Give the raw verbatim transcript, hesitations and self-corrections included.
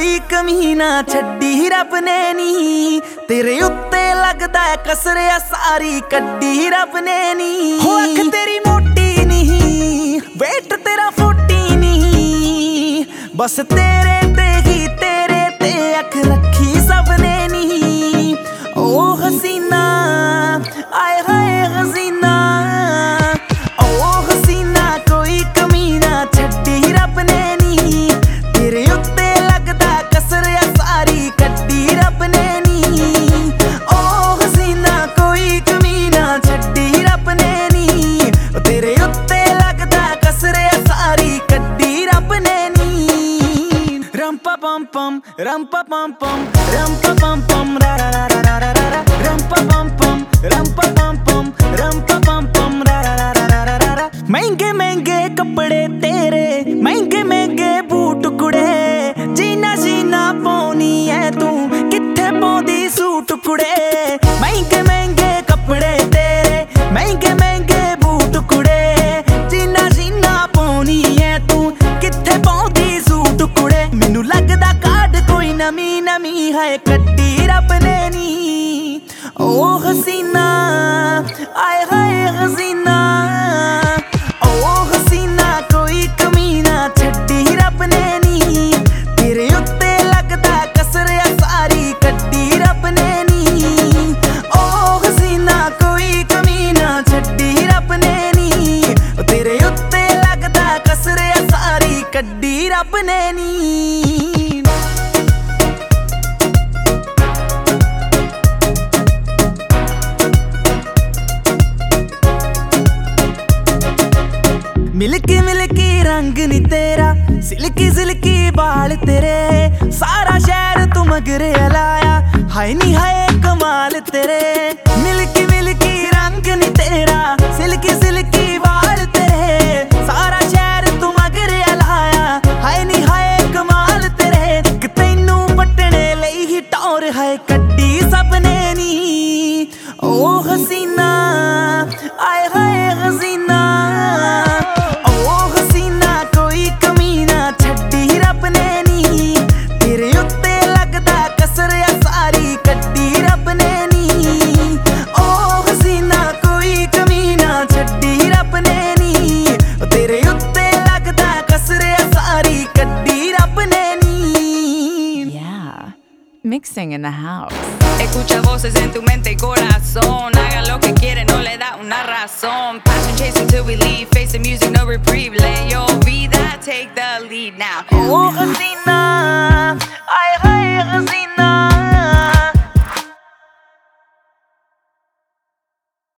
कोई कमी ना छड्डी रब ने नी, तेरे उत्ते लगदा है कसरिया सारी कड्डी रब ने नी। हो अख तेरी मोटी नहीं, वेट तेरा फोर्टी नहीं, बस तेरे ते ही तेरे ते अख रखी सबने नी। ओ हसीना आए हाय हसीना, ओ हसीना कोई कमी ना छड्डी रब ने नी, तेरे उत्ते लगदा कसरिया सारी कड्डी रब ने नी। ओ हसीना कोई कमी ना छड्डी रब ने नी, तेरे उत्ते लगदा कसरिया सारी कड्डी रब ने नी। रम पा पम पम रम पा पम पम रम पा पम पम रा रा रा रा रा रा रा, रम पा पम पम रम पा पम पम रम पा पम पम रा रा रा रा रा रा रा। महंगे महंगे कपड़े तेरे, महंगे महंगे बूट कुड़े, जीना जीना पौनी है तू किथे पौंदी सूट कुड़े। महंगे महंगे कपड़े तेरे, महंगे महंगे बूट कुड़े, जीना जीना पौनी है तू किथे पौंदी सूट कुड़े। मैनू लगदा कार्ड कोई नमी नमी है कड्डी रब ने नी। ओ हसीना आए हाय हसीना, ओ हसीना कोई कमी ना छड्डी रब ने नी, तेरे उत्ते लगदा कसरिया सारी कड्डी रब ने नी। ओ हसीना कोई कमी ना छड्डी रब ने नी, तेरे उत्ते लगदा कसरिया सारी कड्डी रब ने नी। मिल्की मिल्की रंग नी तेरा, सिल्की सिल्की बाल तेरे, सारा शहर तू मगरे लाया, हाय नी हाय कमाल तेरे। मिल्की मिल्की रंग नी तेरा, सिल्की सिल्की बाल तेरे, सारा शहर तू मगरे लाया, हाय नी हाय कमाल तेरे। तैनू पटने लई ही टौर है कड्डी सबने नी। ओ हसीना आए हाय हसीना, mixing in the house. Escucha voces en tu mente y corazón, haga lo que quiere, no le da una razón. Passion chasing till we leave, face the music, no reprieve. Let your vida take the lead now. Oh, Hasina.